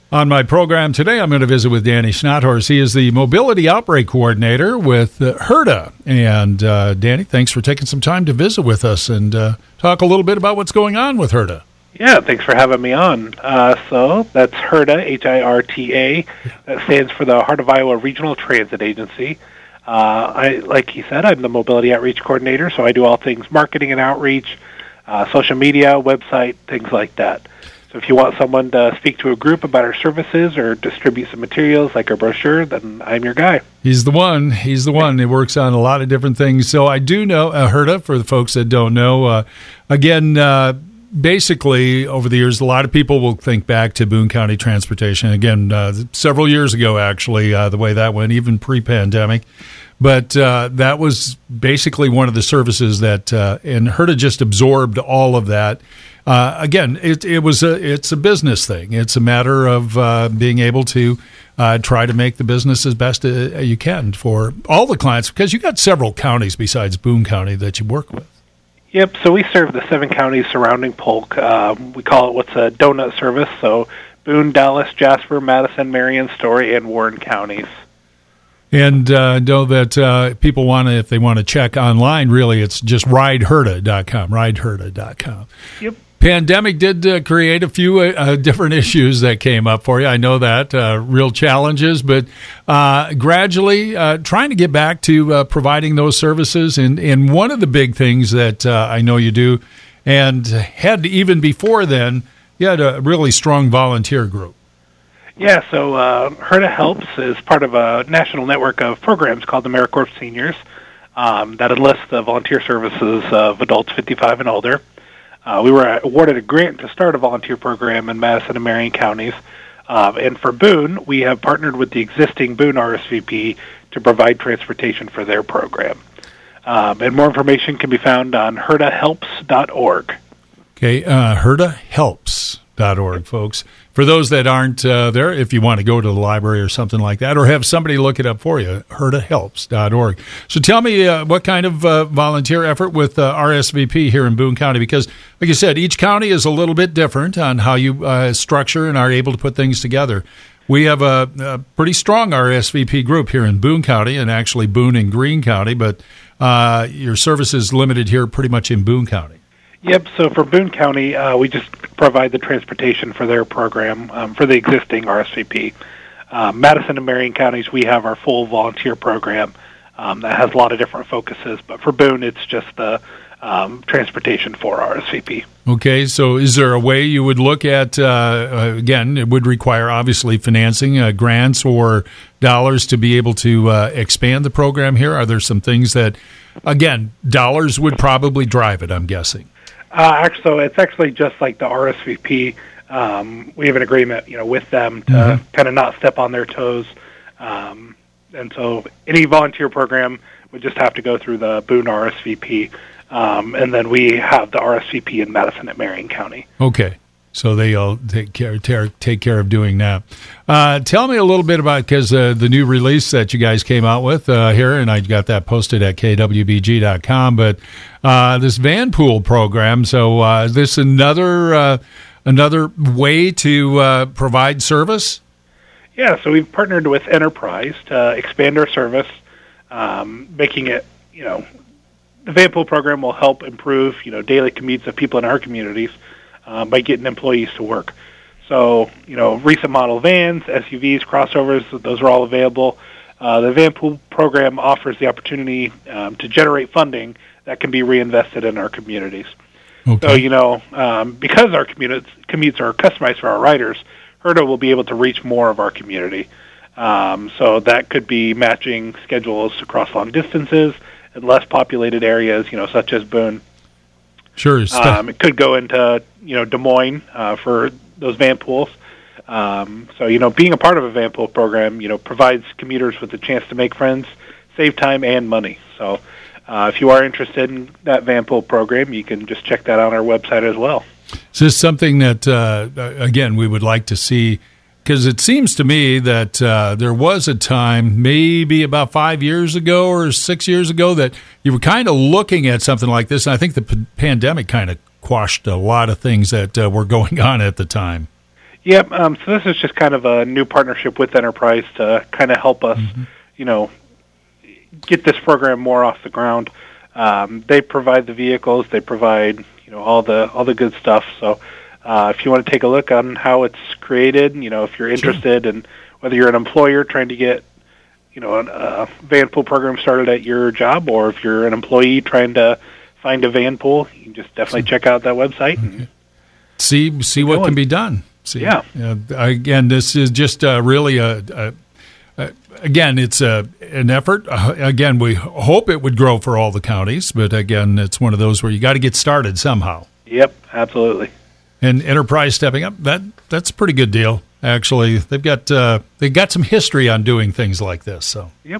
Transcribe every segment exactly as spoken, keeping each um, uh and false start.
On my program today, I'm going to visit with Danny Schnathorst. He is the Mobility Outbreak Coordinator with uh, HRDA. And uh, Danny, thanks for taking some time to visit with us and uh, talk a little bit about what's going on with HRDA. Yeah, thanks for having me on. Uh, so that's HRTA, H I R T A. That stands for the Heart of Iowa Regional Transit Agency. Uh, I, like he said, I'm the Mobility Outreach Coordinator, so I do all things marketing and outreach, uh, social media, website, things like that. So if you want someone to speak to a group about our services or distribute some materials like our brochure, then I'm your guy. He's the one. He's the one. He works on a lot of different things. So I do know uh, HRDA, for the folks that don't know. Uh, again, uh, basically, over the years, a lot of people will think back to Boone County Transportation. Again, uh, several years ago, actually, uh, the way that went, even pre-pandemic. But uh, that was basically one of the services that, uh, and HRDA just absorbed all of that. Uh, again, it, it was a, it's a business thing. It's a matter of uh, being able to uh, try to make the business as best uh, you can for all the clients, because you got several counties besides Boone County that you work with. Yep, so we serve the seven counties surrounding Polk. Um, we call it what's a donut service, so Boone, Dallas, Jasper, Madison, Marion, Story, and Warren counties. And uh, know that uh, people want to, if they want to check online, really, it's just ride hurda dot com, ride hurda dot com. Yep. Pandemic did uh, create a few uh, different issues that came up for you. I know that, uh, real challenges, but uh, gradually uh, trying to get back to uh, providing those services. And, and one of the big things that uh, I know you do, and had even before then, you had a really strong volunteer group. Yeah, so uh, HRDA Helps is part of a national network of programs called AmeriCorps Seniors um, that enlists the volunteer services of adults fifty-five and older. Uh, we were awarded a grant to start a volunteer program in Madison and Marion counties. Um, and for Boone, we have partnered with the existing Boone R S V P to provide transportation for their program. Um, and more information can be found on hurda helps dot org. Okay, uh, hurda helps dot org, folks. For those that aren't uh, there, if you want to go to the library or something like that, or have somebody look it up for you, hurda helps dot org. So tell me uh, what kind of uh, volunteer effort with uh, R S V P here in Boone County, because, like you said, each county is a little bit different on how you uh, structure and are able to put things together. We have a, a pretty strong R S V P group here in Boone County, and actually Boone and Greene County, but uh, your service is limited here pretty much in Boone County. Yep, so for Boone County, uh, we just provide the transportation for their program um, for the existing R S V P. Um, Madison and Marion counties, we have our full volunteer program um, that has a lot of different focuses, but for Boone, it's just the um, transportation for R S V P. Okay, so is there a way you would look at, uh, again, it would require obviously financing, uh, grants or dollars to be able to uh, expand the program here? Are there some things that, again, dollars would probably drive it, I'm guessing? Uh, actually, so it's actually just like the R S V P. Um, we have an agreement, you know, with them to mm-hmm. kind of not step on their toes. Um, and so any volunteer program would just have to go through the Boone R S V P. Um, and then we have the R S V P in Madison and Marion County. Okay. So they all take care take care of doing that. Uh, tell me a little bit about, because uh, the new release that you guys came out with uh, here, and I got that posted at K W B G dot com, but uh, this van pool program, so uh, is this another, uh, another way to uh, provide service? Yeah, so we've partnered with Enterprise to expand our service, um, making it, you know, the van pool program will help improve, you know, daily commutes of people in our communities. Uh, by getting employees to work. So, you know, recent model vans, S U Vs, crossovers, those are all available. Uh, the van pool program offers the opportunity um, to generate funding that can be reinvested in our communities. Okay. So, you know, um, because our commutes, commutes are customized for our riders, HRDA will be able to reach more of our community. Um, so that could be matching schedules across long distances in less populated areas, you know, such as Boone. Sure. Um, it could go into, you know, Des Moines uh, for those van pools. Um, so, you know, being a part of a van pool program, you know, provides commuters with a chance to make friends, save time and money. So uh, if you are interested in that van pool program, you can just check that out on our website as well. Is this something that, uh, again, we would like to see? Because it seems to me that uh, there was a time, maybe about five years ago or six years ago, that you were kind of looking at something like this. And I think the p- pandemic kind of quashed a lot of things that uh, were going on at the time. Yep. Um, so this is just kind of a new partnership with Enterprise to kind of help us, mm-hmm. you know, get this program more off the ground. Um, they provide the vehicles, they provide, you know, all the all the good stuff. So uh, if you want to take a look on how it's created, you know, if you're interested in whether you're an employer trying to get, you know, a uh, van pool program started at your job, or if you're an employee trying to find a van pool, you can just definitely check out that website and okay. see see what can be done. See, yeah. Uh, again, this is just uh, really a, a, a again, it's a an effort. Uh, again, we hope it would grow for all the counties, but again, it's one of those where you got to get started somehow. Yep, absolutely. And Enterprise stepping up, that that's a pretty good deal. Actually, they've got uh, they've got some history on doing things like this. So, yep.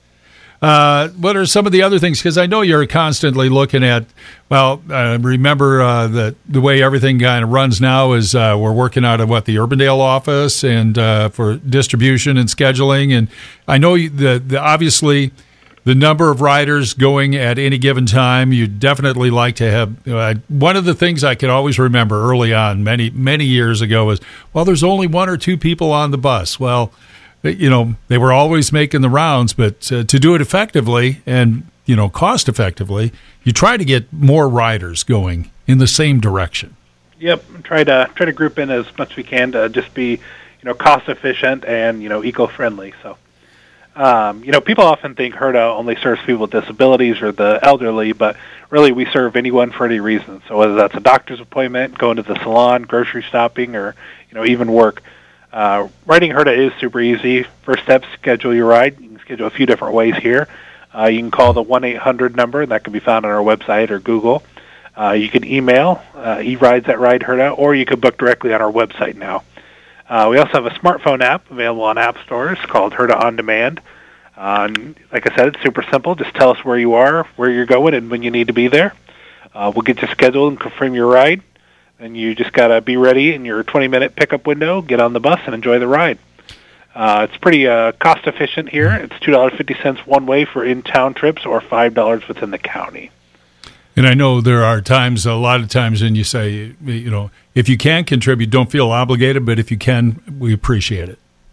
Uh, what are some of the other things? Because I know you're constantly looking at. Well, uh, remember uh, that the way everything kind of runs now is uh, we're working out of what the Urbandale office and uh, for distribution and scheduling. And I know you, the, the obviously the number of riders going at any given time. You definitely like to have. Uh, one of the things I can always remember early on, many many years ago, was well, there's only one or two people on the bus. Well. You know, they were always making the rounds, but uh, to do it effectively and, you know, cost effectively, you try to get more riders going in the same direction. Yep, try to try to group in as much as we can to just be, you know, cost efficient and, you know, eco-friendly. So, um, you know, people often think HERDA only serves people with disabilities or the elderly, but really we serve anyone for any reason. So whether that's a doctor's appointment, going to the salon, grocery shopping, or, you know, even work. Uh, riding HERDA is super easy. First step, schedule your ride. You can schedule a few different ways here. Uh, you can call the one eight hundred number, and that can be found on our website or Google. Uh, you can email uh, e-rides at Ride HERDA, or you can book directly on our website now. Uh, we also have a smartphone app available on app stores called HERDA On Demand. Uh, and like I said, it's super simple. Just tell us where you are, where you're going, and when you need to be there. Uh, we'll get you scheduled and confirm your ride. And you just got to be ready in your twenty-minute pickup window, get on the bus, and enjoy the ride. Uh, it's pretty uh, cost-efficient here. It's two dollars and fifty cents one way for in-town trips or five dollars within the county. And I know there are times, a lot of times, and you say, you know, if you can contribute, don't feel obligated, but if you can, we appreciate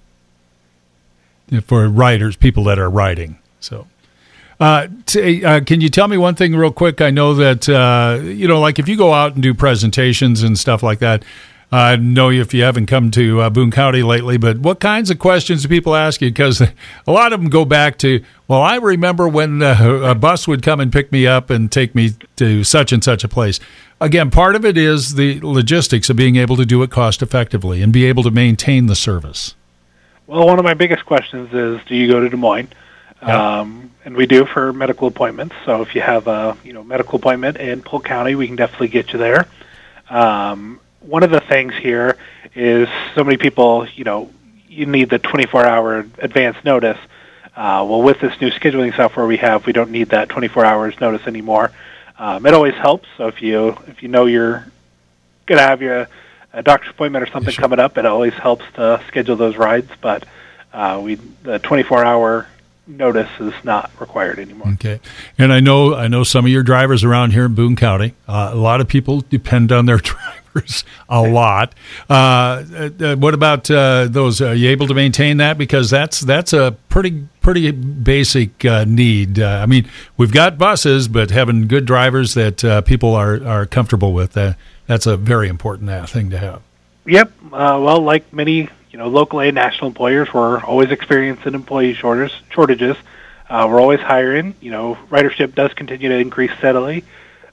it. For riders, people that are riding. So. Uh, t- uh, can you tell me one thing real quick? I know that, uh, you know, like if you go out and do presentations and stuff like that, uh, I know if you haven't come to uh, Boone County lately, but what kinds of questions do people ask you? Because a lot of them go back to, well, I remember when uh, a bus would come and pick me up and take me to such and such a place. Again, part of it is the logistics of being able to do it cost effectively and be able to maintain the service. Well, one of my biggest questions is, do you go to Des Moines? Yeah. Um, and we do for medical appointments. So if you have a you know medical appointment in Polk County, we can definitely get you there. Um, one of the things here is so many people, you know, you need the twenty-four hour advance notice. Uh, well, with this new scheduling software we have, we don't need that twenty-four hours notice anymore. Um, it always helps. So if you if you know you're going to have your a doctor's appointment or something sure. coming up, it always helps to schedule those rides. But uh, we the twenty-four hour notice is not required anymore. Okay. And I know I know some of your drivers around here in Boone County. Uh, a lot of people depend on their drivers a lot. Uh, uh, what about uh, those? Are you able to maintain that? Because that's that's a pretty pretty basic uh, need. Uh, I mean, we've got buses, but having good drivers that uh, people are, are comfortable with, uh, that's a very important uh, thing to have. Yep. Uh, well, like many you know, local and national employers, we're always experiencing employee shortages. shortages. Uh, we're always hiring. You know, ridership does continue to increase steadily.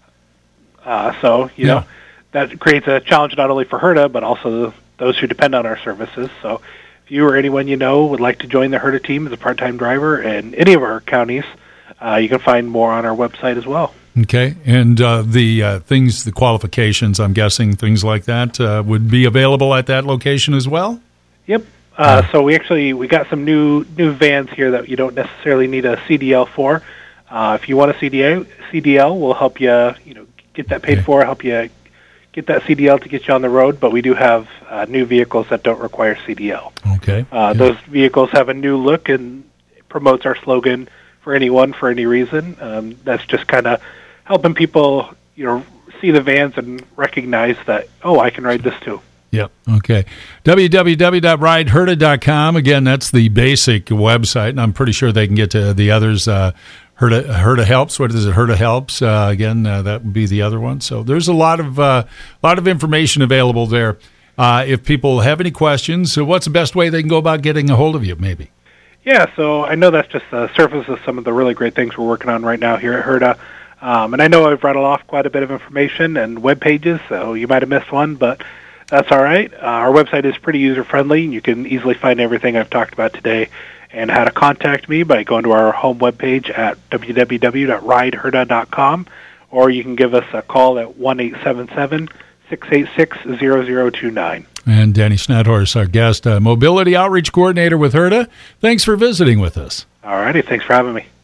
Uh, so, you yeah. know, that creates a challenge not only for HERDA, but also those who depend on our services. So if you or anyone you know would like to join the HERDA team as a part-time driver in any of our counties, uh, you can find more on our website as well. Okay, and uh, the uh, things, the qualifications, I'm guessing, things like that, uh, would be available at that location as well? Yep. Uh, so we actually we got some new new vans here that you don't necessarily need a C D L for. Uh, if you want a C D L, C D L, we'll help you you know get that paid okay. for, help you get that C D L to get you on the road. But we do have uh, new vehicles that don't require C D L. Okay. Uh, yeah. Those vehicles have a new look and it promotes our slogan for anyone for any reason. Um, that's just kind of helping people you know see the vans and recognize that oh I can ride this too. Yep. Okay. w w w dot ride herda dot com. Again, that's the basic website, and I'm pretty sure they can get to the others. Uh, Herda, Herda Helps. What is it? Herda Helps. Uh, again, uh, that would be the other one. So there's a lot of uh, lot of information available there. Uh, if people have any questions, so what's the best way they can go about getting a hold of you? Maybe. Yeah. So I know that's just the surface of some of the really great things we're working on right now here at Herda. Um, and I know I've rattled off quite a bit of information and web pages, so you might have missed one, but that's all right. Uh, our website is pretty user-friendly, and you can easily find everything I've talked about today and how to contact me by going to our home webpage at w w w dot ride herda dot com, or you can give us a call at one eight seven seven, six eight six, zero zero two nine. And Danny Schnadhorst, our guest, uh, Mobility Outreach Coordinator with Herda. Thanks for visiting with us. All righty. Thanks for having me.